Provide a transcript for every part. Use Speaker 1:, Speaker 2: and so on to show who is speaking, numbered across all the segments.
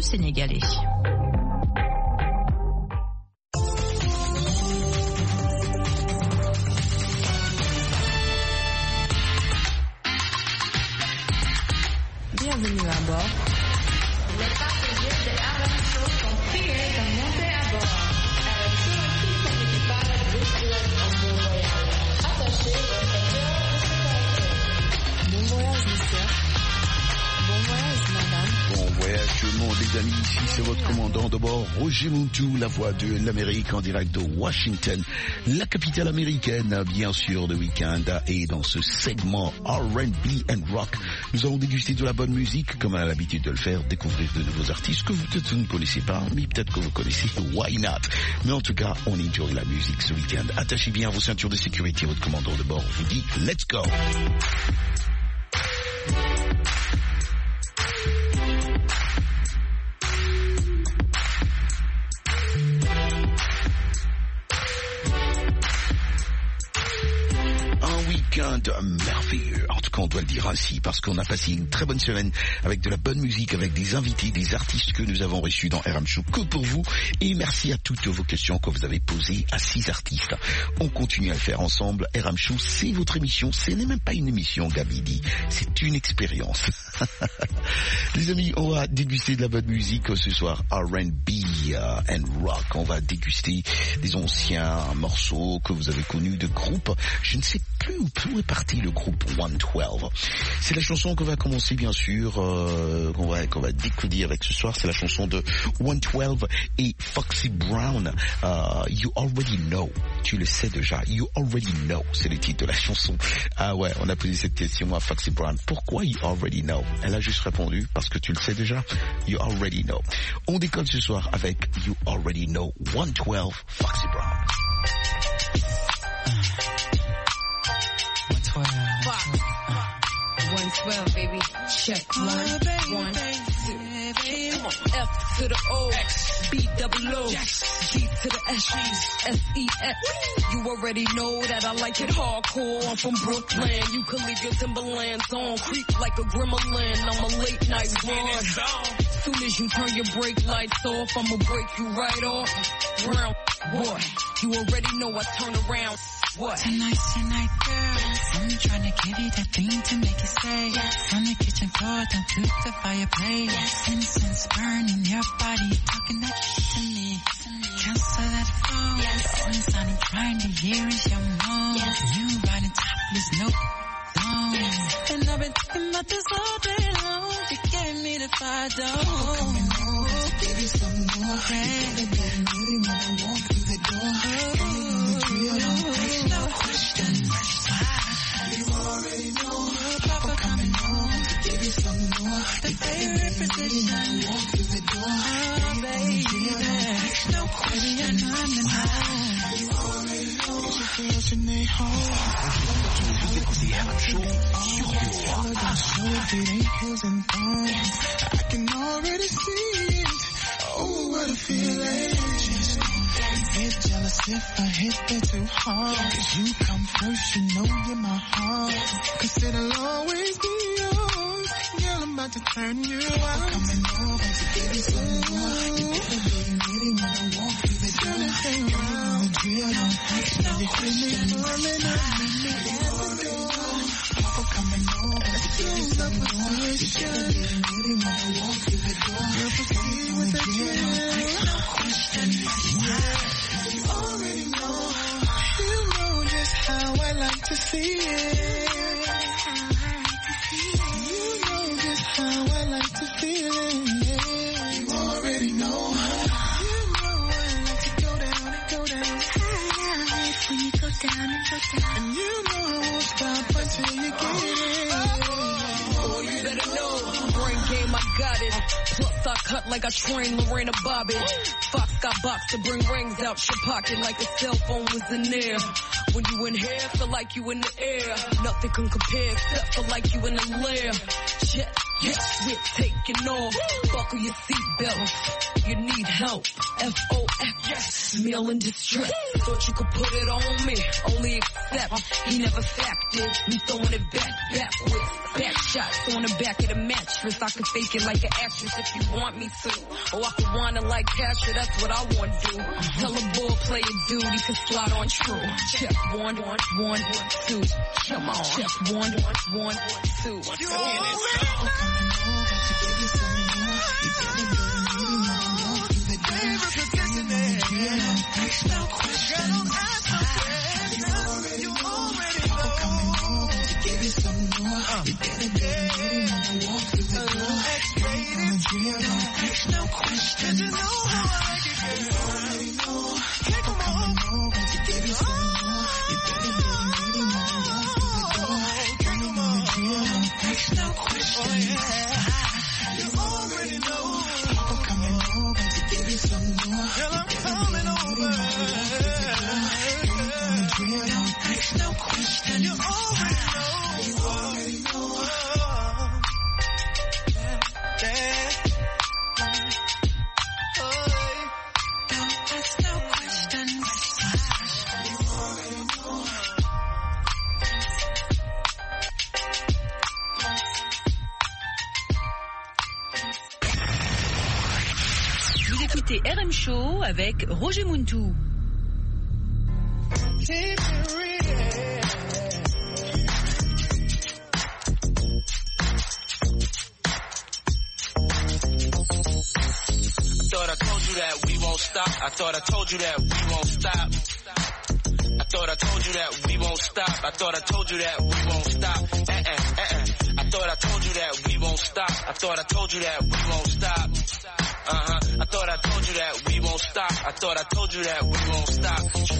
Speaker 1: sénégalais. Bienvenue à bord.
Speaker 2: Les passagers de RM Show sont priés de monter à bord. Avec tout son équipage virtuel en bon voyage. Attachez vos ceintures de sécurité.
Speaker 1: Bon voyage, monsieur. Bon voyage, madame.
Speaker 3: Bon voyage tout le monde, les amis. Ici, c'est votre commandant de bord, Roger Muntu, la voix de l'Amérique en direct de Washington, la capitale américaine, bien sûr, de week-end. Et dans ce segment R&B and Rock, nous allons déguster de la bonne musique, comme on a l'habitude de le faire, découvrir de nouveaux artistes que vous peut-être ne connaissez pas, mais peut-être que vous connaissez. Why not? Mais en tout cas, on enjoy la musique ce week-end. Attachez bien vos ceintures de sécurité. Votre commandant de bord vous dit, let's go! Merveilleux. En tout cas, on doit le dire ainsi parce qu'on a passé une très bonne semaine avec de la bonne musique, avec des invités, des artistes que nous avons reçus dans RM Show que pour vous. Et merci à toutes vos questions que vous avez posées à 6 artistes. On continue à le faire ensemble. RM Show, c'est votre émission. Ce n'est même pas une émission, Gabi dit. C'est une expérience. Les amis, on va déguster de la bonne musique ce soir. R&B and rock. On va déguster des anciens morceaux que vous avez connus de groupes. Je ne sais plus où est parti le groupe 112. C'est la chanson qu'on va commencer bien sûr, qu'on va découvrir avec ce soir. C'est la chanson de 112 et Foxy Brown. You Already Know. Tu le sais déjà. You Already Know. C'est le titre de la chanson. Ah ouais, on a posé cette question à Foxy Brown. Pourquoi You Already Know? Elle a juste répondu parce que tu le sais déjà. You Already Know. On décolle ce soir avec You Already Know. 112 Foxy Brown.
Speaker 4: 112, baby. Check. 1, 1, 2. Come on. F to the O, B double O, G to the S, S-E-X. You already know that I like it hardcore. I'm from Brooklyn. You can leave your Timberlands on. Creep like a gremlin. I'm a late night run. Soon as you turn your brake lights off, I'ma break you right off. Round, boy. You already know I turn around. What?
Speaker 5: Tonight's your night, girl. I'm trying to give you that thing to make you stay. From the kitchen floor down to the fireplace. Incense burning your body, talking that shit to me. Cancel that phone. The only sound I'm trying to hear is your moan. You riding topless, no long. And I've been thinking about this all day long. You gave me the fire dome. Coming over to give you some more. Baby, really when I walk through the door. No question. You already know. Papa coming home to give you some more. The favorite position. Walk through the door. Oh, baby. No question. You already know. It's your name home. I can already see it. Oh, what a feeling. Get jealous if I hit it too hard. Cause you come first, you know you're my heart. Cause it'll always be yours. Girl, I'm about to turn you out. Coming over to give you some more. You never really when I walk through the door. Turn around, real don't touch no question. You already know. Papa coming over to give you some more. You never really when I walk through the door. You'll proceed with the deal. No question. You already know. You know just how I like to see it. You know just how I like to feel it. You already know. You know I like to go down and go down. I like when you go down and go down. And you know I won't stop until you get it.
Speaker 4: Oh, you better know. Brain game, I got it. Plus I cut like I train Lorena Bobbitt. Fox got box to bring rings out your pocket like a cell phone was in there. When you in here, feel like you in the air. Nothing can compare except for like you in the lair. Jet, Yes, we're taking off. Buckle your seatbelts. You need help. F-O-F. Yes. Meal in distress. Thought you could put it on me. Only accept. He never factored. Me throwing it backwards. Back shots on the back of the mattress. I can fake it like an actress if you want me to. Or I can whine it like Pasha. That's what I want to do. Tell a ball player dude he can slide on true. Check 1, 1, 2. Come on. Check 1, 1, 2.
Speaker 5: You already
Speaker 6: RM Show avec Roger Muntou.
Speaker 7: I thought I told you that we won't stop. I thought I told you that we won't stop. I thought I told you that we won't stop. I thought I told you that we won't stop. I thought I told you that we won't stop. I thought I told you that we won't stop. I thought I told you that we won't stop.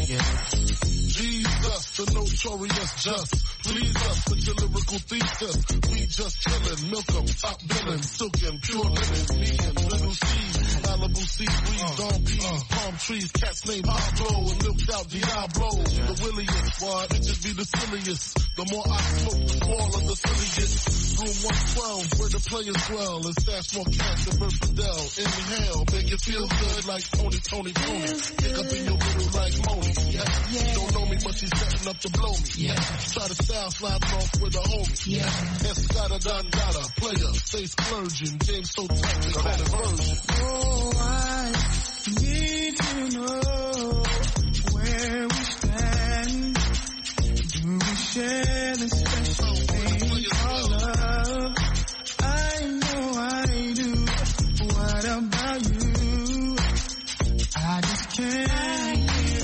Speaker 8: Jesus, the notorious just. Please us with your lyrical thesis. We just chillin', milk 'em, top billin', silkin', pure linen, me and little C, Malibu sea breeze, Don P, palm trees, cats named Pablo, and milked out Diablo. The williest, why it just be the silliest. The more I smoke, the smaller the silliest. Room 112, where the players dwell, and stash more cash than Bert Fidel. Inhale, make it feel good like Tony. Pick up in your middle like Moni. You don't know me, but she's setting up to blow me. Try to style slide off with a homie. Escada Dandada, player, stay splurging. Game so tight, they call it version.
Speaker 5: Oh, I need to know where we stand. Do we share the special thing called love? I know I do. What about you? I just can't.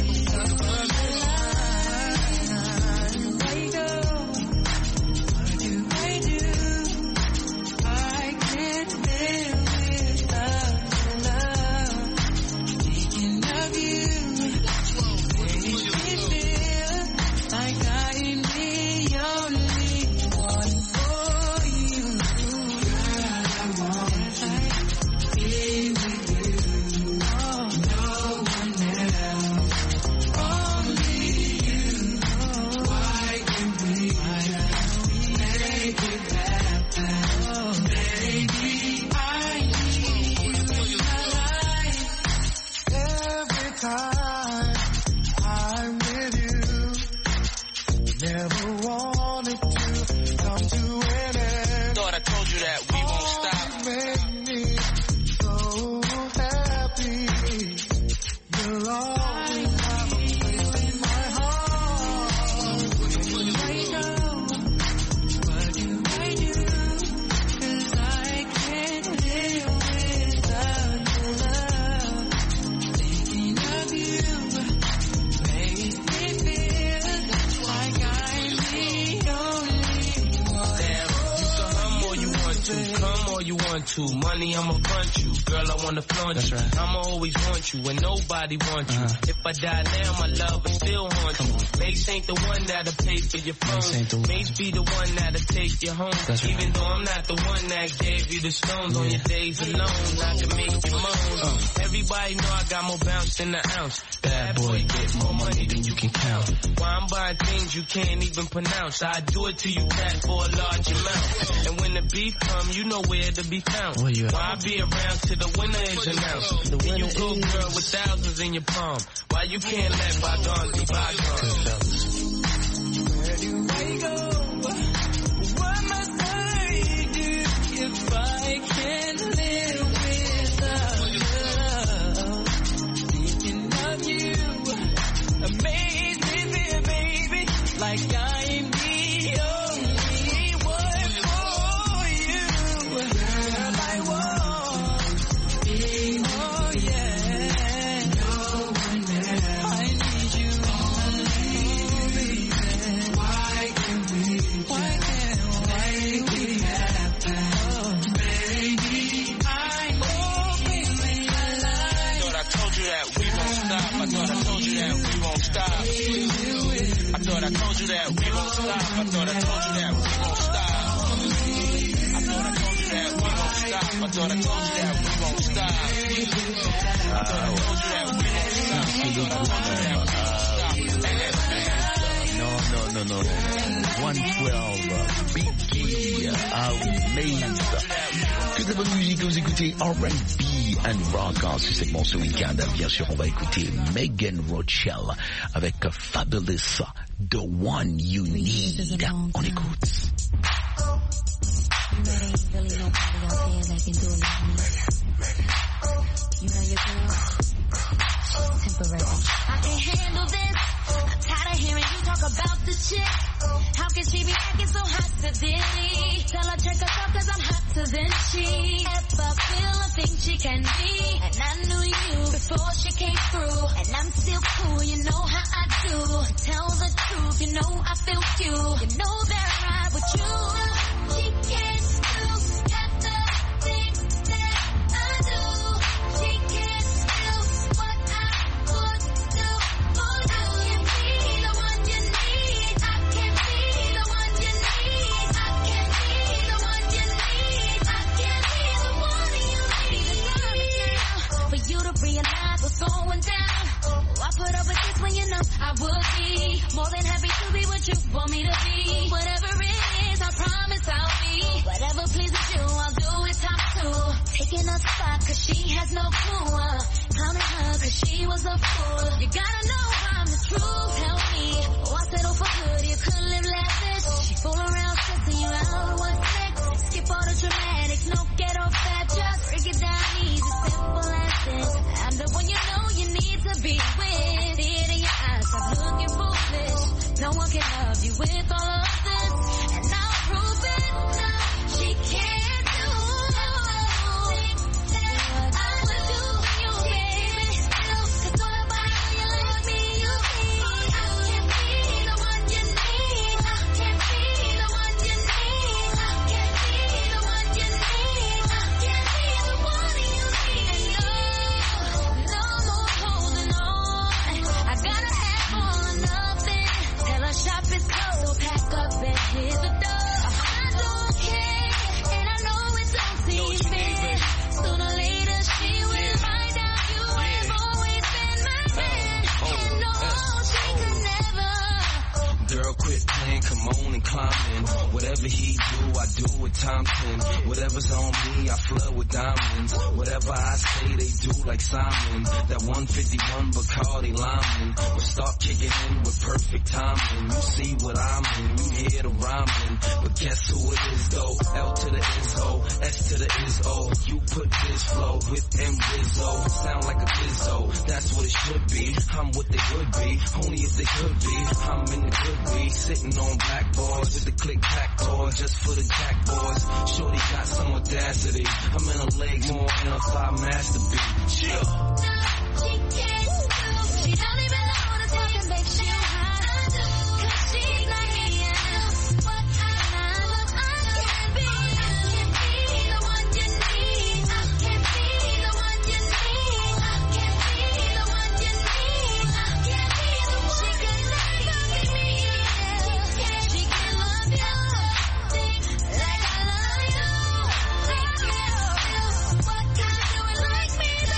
Speaker 7: Money, I'ma front you. Girl, I wanna flaunt you. Right. I'ma always want you when nobody wants you. If I die now, my love will still haunt you. Mace ain't the one that'll pay for your phone. Mace be the one that'll take you home. Even though I'm not the one that gave you the stones on your days alone, I can make you moan. Everybody Nobody know I got more bounce than an ounce. Bad boy, get more money than you can count. Why I'm buying things you can't even pronounce. I do it to you, cat, for a large amount. And when the beef come, you know where to be found. Why I be around till the winner is announced. Then you go, girl, with thousands in your palm. Why you can't let bygones be bygones?
Speaker 4: Where do I go? What must I do if I can't live without love? Thinking of you, amazing me, baby, like I'm the only one for you. Girl, I want you, oh yeah. No one else. I need you only, baby. Why can't we happen? Baby, I
Speaker 7: thought I told you that we won't stop. I thought I told you that we won't stop. I thought I told you that we won't stop. I thought I told you that we won't stop. I thought I told you that we won't stop. I thought I told you that we won't stop. I thought I told you that we won't stop. I thought I told you that we won't stop.
Speaker 3: No. 112, Biggie, Amaze. Que de la bonne musique, vous écoutez R&B and Rock en ce segment ce week-end. Bien sûr, on va écouter Megan Rochelle avec Fabulous, The One You Need. On écoute.
Speaker 1: You know there ain't really nobody out there that can do it like me. You know your girl? Temporary. I can't handle this. I'm tired of hearing you talk about the shit. How can she be acting so hot today? Tell her check herself cause I'm hotter than she ever feel or think she can be. And I knew you before she came through. And I'm still cool, you know how I do. To tell the truth, you know I feel you. You know that I'm right with you. She can't do half the things that I do. She can't do what I would do for you. I can be the one you need. I can be the one you need. I can be the one you need. I can be the one you need. For you to realize what's going down. Oh, I put up with this when you know I would be more than happy to be what you want me to be. Whatever it is, I promise I'll be. Whatever pleases you, I'll do it top two. Taking a spot cause she has no clue. Clowning her cause she was a fool. You gotta know I'm the truth. Tell me, oh I settle for good, you could live lavish. She fool around, stressing you out, what's next? Skip all the dramatics, no ghetto fat. Just break it down easy, simple as this. I'm the one you know you need to be with. See it in your eyes, stop looking foolish. No one can love you with all of this. And I'll prove it now. She can't do everything that I would do for you, baby. Cause all about you like me, you be. I can be the one you need. I can be the one you need. I can be the one you need. I can be the one you need. And no more holding on. I gotta have all or nothing. Tell her shop is closed, so pack up and hit the door. I don't care, and I know it don't seem fair. Sooner or later she will find out you have always been my man. And no, she could never.
Speaker 7: Girl, quit playing, come on and climb in. Whatever he do, I do with Thompson. Whatever's on me, I flood with diamonds. Whatever I say, they do like Simon. That 151 Bacardi Lyman will start kicking in with perfect timing. You see what I'm in, you hear the rhyming. But guess who it is though? L to the is O, S to the is O. You put this flow with M Rizzo. Sound like a Bizzo, that's what it should be. I'm what they could be, only if they could be. I'm in the good weed, sitting on blackboards with the click-clack toy just for the jack boys. Shorty got some audacity. I'm in her legs more than a thigh masterpiece. Chill.
Speaker 1: No, she can't do. She don't even know the type that makes you high. Cause she's like me and what I can be. I can be the one you need. I can be the one you need. I can be the one you need. I can be the one. She can never be me. She can love you like I love you. What can do it like me?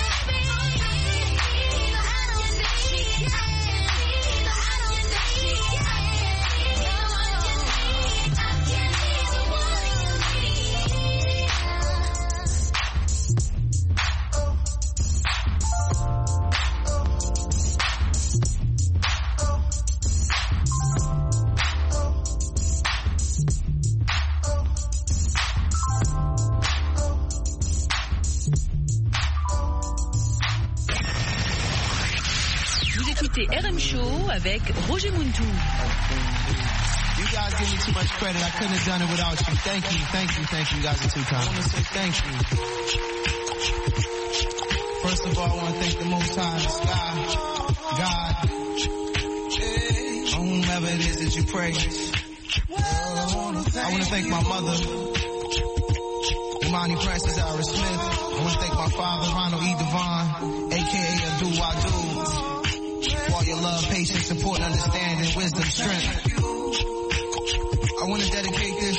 Speaker 6: écoutez RM Show avec Roger Muntu.
Speaker 9: You guys give me too much credit. I couldn't have done it without you. Thank you. You guys are too kind. I want to say thank you. First of all, I want to thank the Most High, the sky, God, or whomever it is that you praise. I want to thank my mother, Imani Francis Ira Smith. I want to thank my father, Ronald E. Devon, a.k.a. Abdul Wadu, for all your love, patience, support, understanding, wisdom, strength. I want to dedicate this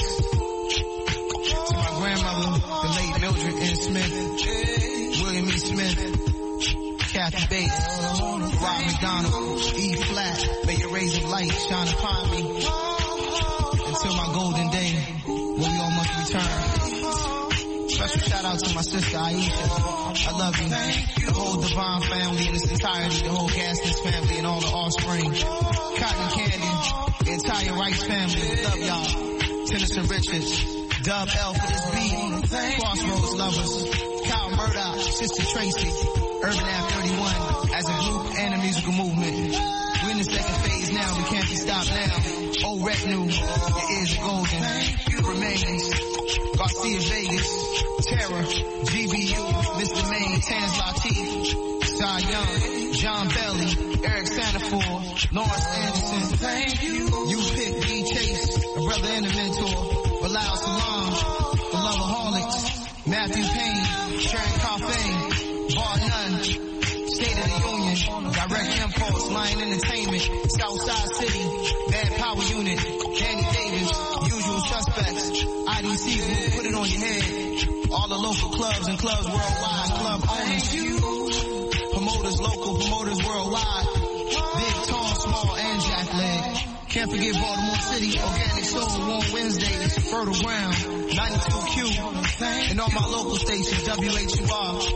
Speaker 9: to my grandmother, the late Mildred N. Smith, William E. Smith, Kathy Bates, Rob McDonald, E. Flat. May your rays of light shine upon me until my golden day when we all must return. Special shout out to my sister Aisha. I love you. The whole Devon family in its entirety, the whole Gaskins family and all the offspring. Cotton Candy, the entire Rice family. Love y'all. Tennyson Richards, Dub L for this beat. Crossroads Lovers, Kyle Murdoch, Sister Tracy, Urban Ave 31 as a group and a musical movement. We're in the second phase now, we can't be stopped now. Old retinue, your ears are golden. The Remains, Garcia Vegas, Terror, GBU, Mr. Maine, Tans Latif, Cy Young, John Belly, Eric Santafor, Lawrence Anderson. Thank you. You pick D. Chase, a brother and a mentor. Bilal Salam, the Loveaholics, Matthew Payne, Sharon Coffey, Bar None, State of the Union, Direct Impulse, Lion Entertainment, Southside City, Bad Power Unit, Danny Davis, Usual Suspects, IDC Group, Put It On Your Head, all the local clubs and clubs worldwide, club owners, promoters, local promoters worldwide, big, tall, small, and jack leg. Can't forget Baltimore City, Organic Soul, Warm Wednesdays, Fertile Ground, 92Q, and all my local stations, WHUR,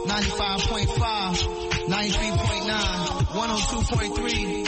Speaker 9: 95.5, 93.9, 102.3,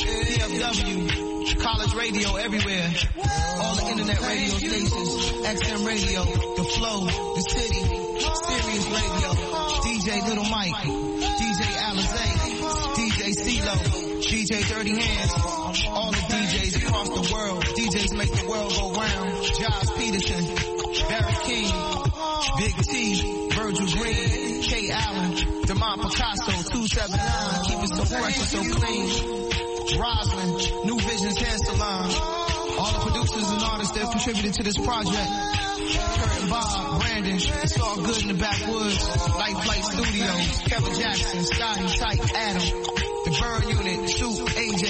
Speaker 9: PFW, College Radio everywhere, all the internet radio stations, XM Radio, The Flow, The City, Sirius Radio, DJ Little Mike, DJ Alizé, DJ CeeLo, DJ Dirty Hands, all the DJs across the world. DJs make the world go round. Giles Peterson, Barry King, Big T, Virgil Green, Kay Allen, DeMont Picasso, 279, keep it so fresh and so clean. Roslyn, New Visions Hair Salon, all the producers and artists that contributed to this project. Kurt and Bob, Brandon, It's All Good in the Backwoods, Light Flight Studios, Kevin Jackson, Scotty, Tyke, Adam, The Burn Unit, Soup, AJ,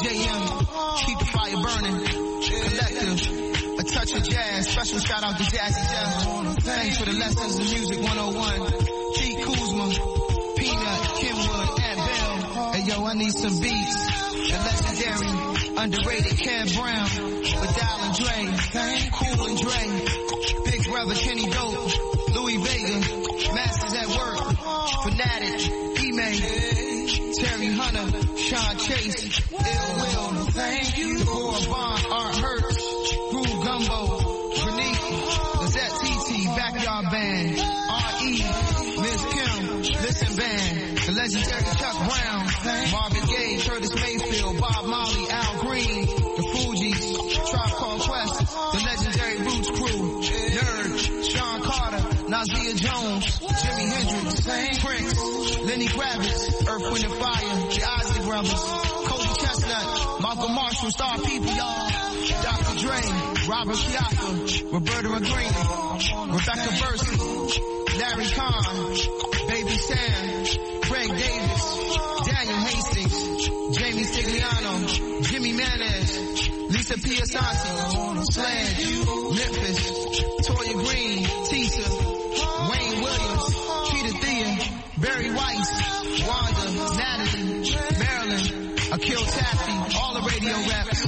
Speaker 9: JM, Keep the Fire Burning, Collective, A Touch of Jazz, special shout out to Jazzy Jeff, thanks for the lessons in Music 101, T. Kuzma, Peanut, Kenwood, and Bell, and yo, I need some beats, and legendary, underrated Cam Brown, Vidal and Dre, Cool and Dre, Big Brother Kenny Dope, Louis Vega, Masters at Work, Fanatic, E-May, Terry Hunter, Sean Chase, Ill Will, thank you, Deborah Bond, Art Hurts, Groove Gumbo, Grenique, Lizette TT, Backyard Band, R.E., Miss Kim, Listen Band, the legendary Chuck Brown, Marvin Gaye, Curtis Mayfield, Bob Marley, Al Green, the Fugees, Tribe Called Quest, the legendary Roots Crew, Nerd, Sean Carter, Nazia Jones, Jimi Hendrix, Prince, Lenny Kravitz, Earth, Wind and Fire, the Isley Brothers, Cody Chestnut, Malcolm Marshall, Star People, y'all, Dr. Dre, Robert Chiaffa, Roberta McGreen, Rebecca Bursey, Larry Kahn, Baby Sam, Craig Davis, Daniel Hastings, Jamie Stigliano, Jimmy Manez, Lisa Piasanti, Sledge, Memphis, Toya Green, Tisa, Wayne Williams, Keita Thea, Barry Weiss, Wanda, Natalie, Marilyn, Akil Taffy, all the radio reps,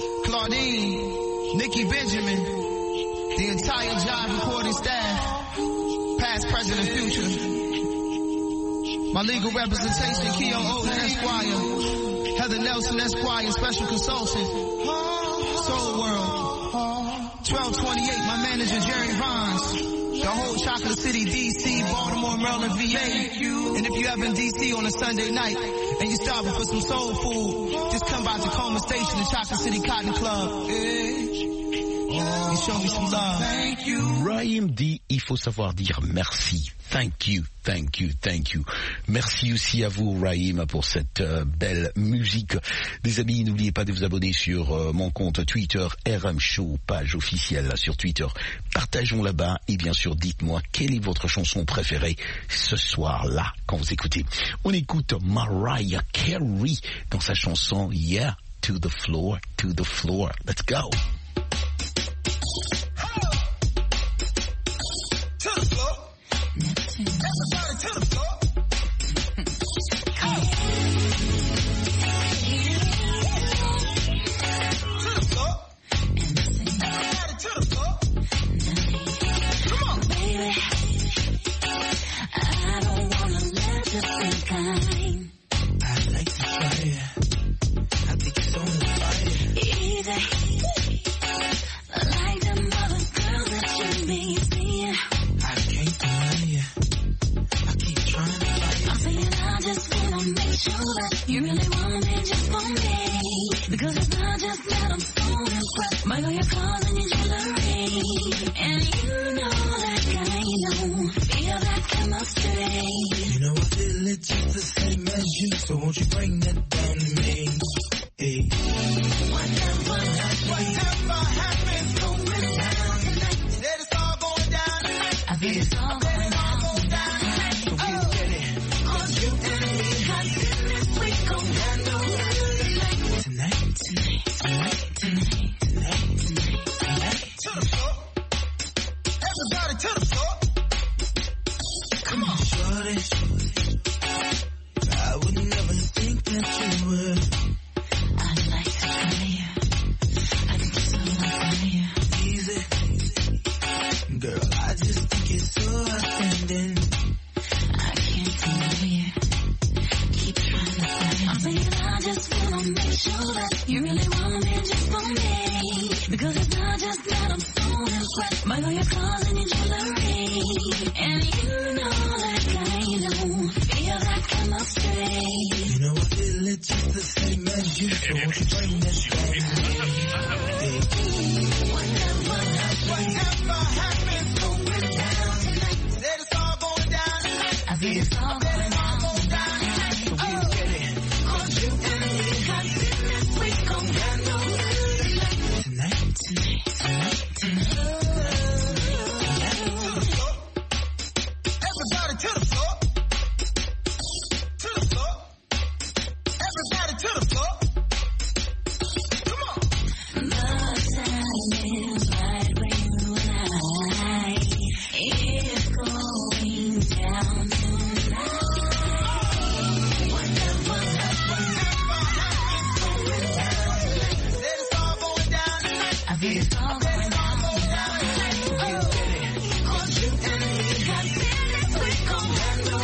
Speaker 9: Claudine, Nikki Benjamin, the entire Jive recording staff, past, present, and future. My legal representation, Keon Oden Esquire, Heather Nelson Esquire, special consultant, Soul World, 1228, my manager Jerry Vines, The whole Chocolate City, DC, Baltimore, Maryland, VA. And if you ever in DC on a Sunday night and you starving for some soul food, just come by Tacoma Station, the Chocolate City Cotton Club. And show me some love. Thank you.
Speaker 3: Raïm dit, il faut savoir dire merci. Thank you, thank you, thank you. Merci aussi à vous, Raïm, pour cette belle musique. Les amis, n'oubliez pas de vous abonner sur mon compte Twitter, RM Show, page officielle là, sur Twitter. Partageons là-bas et bien sûr, dites-moi quelle est votre chanson préférée ce soir-là quand vous écoutez. On écoute Mariah Carey dans sa chanson Yeah, to the floor, to the floor. Let's go.
Speaker 10: Everybody to the floor. To the floor. Everybody to the floor. Come on, baby.
Speaker 1: I don't wanna let you think
Speaker 9: I'd like to try it. I think it's on fire.
Speaker 1: easy. Like them other girls that you be seeing.
Speaker 9: I can't deny it. I keep trying to fight it.
Speaker 1: I'm saying I just wanna make sure that you really want me just for me. Because it's not just that I'm so impressed by all your cars and your jewelry. And you know that I know, feel that chemistry.
Speaker 9: You know I feel it just the same as you, so won't you bring that down to me? Hey.
Speaker 10: Whatever happens, going down tonight. Said it's all going down tonight.
Speaker 1: I feel it's all going down tonight.
Speaker 9: So get ready.
Speaker 10: Cause you and me got business we gon' handle tonight.
Speaker 9: Tonight.
Speaker 10: To the floor. Everybody to the floor.
Speaker 9: Come on, shorty. I would never think that you would.
Speaker 1: I'd like to try you. I think it's so fire.
Speaker 9: Easy. Girl, I just think it's so outstanding.
Speaker 1: I can't deny you. Keep trying to find I'm saying I just wanna make sure that you really want me just for me. Because it's not just that I'm so impressed by all your cars and your jewelry. And you know that I know, feel that chemistry.
Speaker 9: You know I feel it just the same as you, so won't you bring that down to me? Hey.
Speaker 10: Whatever happens, going down tonight. Said it's all going down tonight.
Speaker 1: I feel it's all going down tonight.
Speaker 9: So get ready.
Speaker 10: Cause you and me got business we gon' handle
Speaker 9: Tonight.
Speaker 10: Everybody to the floor. To the floor. Everybody to the floor. Come on.
Speaker 1: The time is right when you and I is going down tonight.
Speaker 10: Whatever happens, said it's all going down tonight.
Speaker 1: I feel it's all going down tonight.
Speaker 10: Cause you and me got business we gon' handle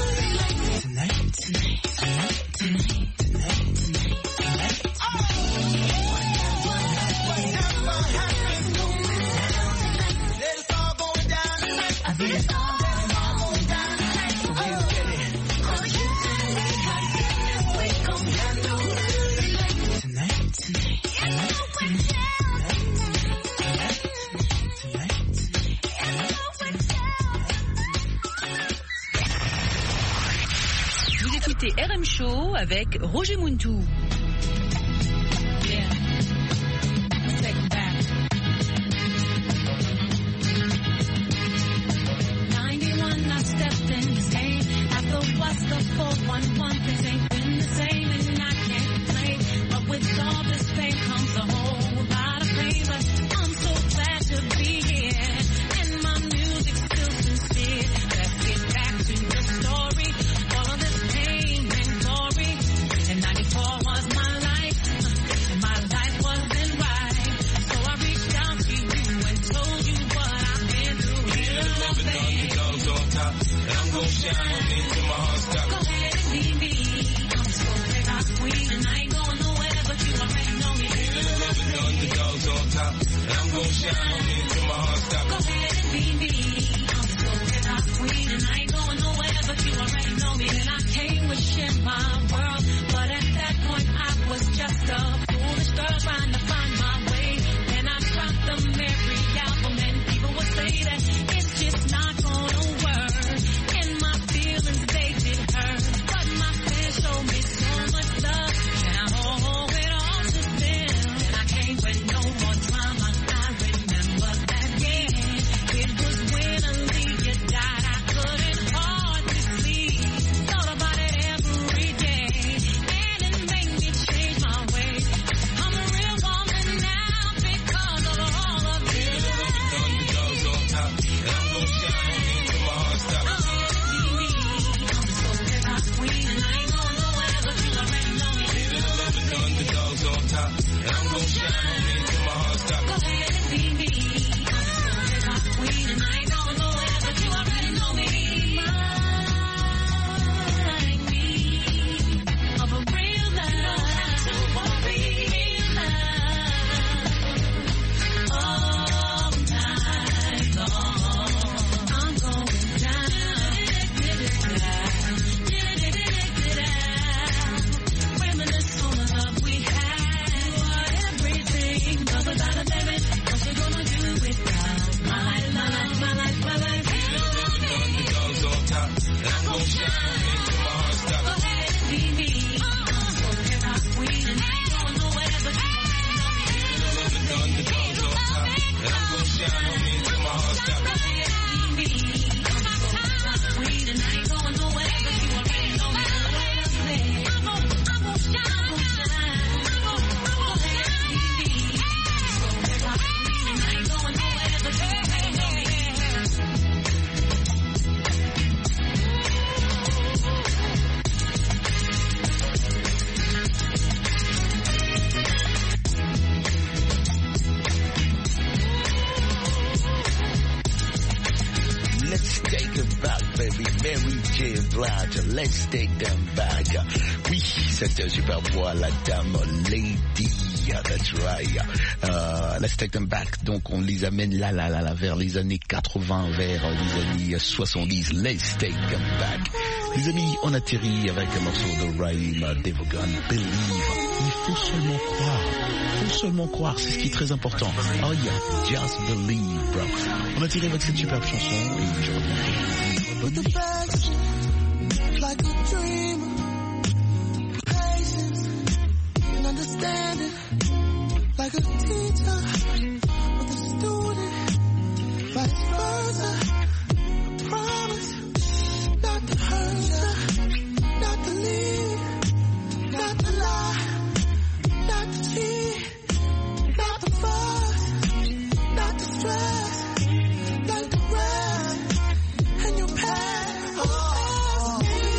Speaker 10: said it's all going down tonight.
Speaker 1: I feel it's all going down tonight.
Speaker 10: Cause you and me got business we gon' handle
Speaker 6: Vous écoutez RM Show avec Roger Muntou.
Speaker 4: Yeah. Let's take it back. 91, I stepped in this game. After what's the 411, things ain't been the same, and I can't complain. But with all this fame comes a whole lot of pain. But I'm so glad to be here, and my music's still sincere. Let's get back to the story. All of this pain and glory. And 94 was my life, and my life wasn't right. So I reached out to you and told you what I've been through.
Speaker 7: Underdogs on top, and I'm gon' shine into my heart stop.
Speaker 4: Go ahead and be me. I'm so big, I'm queen, and I ain't going nowhere, but you already know me.
Speaker 7: Underdogs on top, and I'm gon' shine into my heart stop.
Speaker 4: Go ahead and be me. I'm
Speaker 1: wish in my world. But at that point I was just a foolish girl trying to find my way. And I dropped them every album and people would say that it's just not gonna work. And my feelings, they did hurt. But my fans showed me so much love. And I owe it all to them. And I came with no more drama. I remember that day. It was when Aaliyah died. I couldn't hardly sleep. Thought about it every day. And it made me change my ways. I'm a real woman now because of all of this.
Speaker 7: Underdogs on top, and I'm gon' shine on me till my heart stops.
Speaker 1: I'm so hip-hop queen and I ain't going nowhere, but you already know me.
Speaker 7: Baby, I love it, the underdogs on top, and I'm gon' shine on me till my heart stops.
Speaker 1: Go ahead and be me. I'm so hip-hop queen and I ain't going nowhere, but you already know me. Remind me of a real love, to worry, real love. All night long, I'm going down. Reminisce on the love we had. You are everything, love without a limit. What you gonna do without my life, my life, my life, my life?
Speaker 7: The underdogs on top, and I'm gon' shine on me till my heart
Speaker 1: Go
Speaker 7: stops.
Speaker 1: ahead and be me. I'm so hip-hop queen and I ain't going nowhere, but you
Speaker 7: Love it, the underdogs on top, and I'm gon' shine on me till my heart stops.
Speaker 1: go ahead and be me. I'm so hip-hop queen and I ain't going nowhere, but you already know me. I'm gon' shine. Go ahead and be me. So hip-hop queen and I ain't going nowhere, but you already know me.
Speaker 3: Let's take them back, baby. Mary J. Blige, let's take them back. Oui, c'est un super voix, la dame Lady. That's right. Let's take them back. Donc, on les amène là, vers les années 80, vers les années 70. Let's take them back. Les amis, on atterrit avec un morceau de Raheem Devaughan, Believe. Il faut seulement croire. Il faut seulement croire, c'est ce qui est très important. Oh yeah, just believe, bro. On atterrit avec cette superbe chanson et je reviens.
Speaker 10: With the bags, like a dreamer, patience and understanding, like a teacher with a student, vice versa. Promise not to hurt you, not to leave, not to lie, not to cheat, not to fuss, not to stress, like the rest. And your past, oh,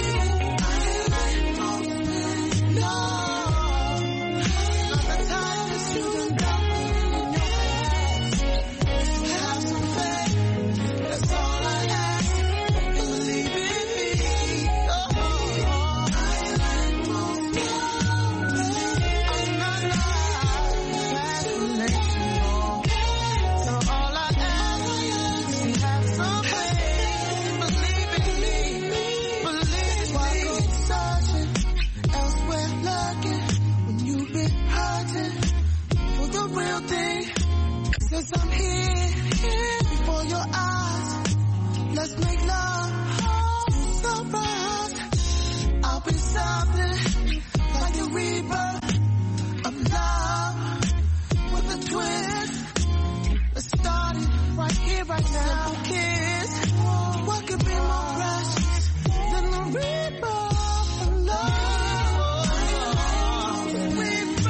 Speaker 10: no, not the time that you done got in your past. Have some faith, that's all I ask. Believe in me, oh, I'm not relational. So all I ask is have some faith. Believe in me, believe. Why go searching elsewhere, looking when you've been hurting for the real thing? Since I'm here before your eyes, let's make love to sunrise. I'll be something like a rebirth of love with a twist. Let's start it right here, right now. Kiss, what could be more precious than the rebirth of love? Rebirth,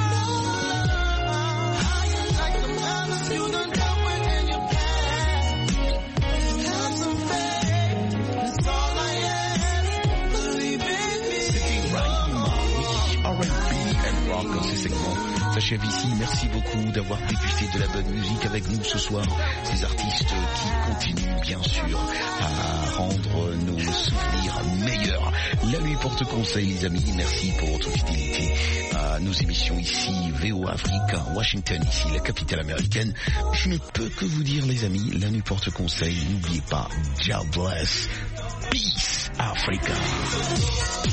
Speaker 10: like the mountains you done dealt with in your past. Have some faith, that's all I ask. Believe in me.
Speaker 3: C'était Raheem, R&B and rock, c'est segment. S'achève ici. Merci beaucoup d'avoir dégusté de la bonne musique avec nous ce soir. Ces artistes qui continuent bien sûr à rendre nos souvenirs meilleurs. La nuit porte conseil, les amis. Merci pour votre fidélité à nos émissions ici, VO Afrique, Washington, ici, la capitale américaine. Je ne peux que vous dire, les amis, la nuit porte conseil. N'oubliez pas, God bless. Peace, Africa.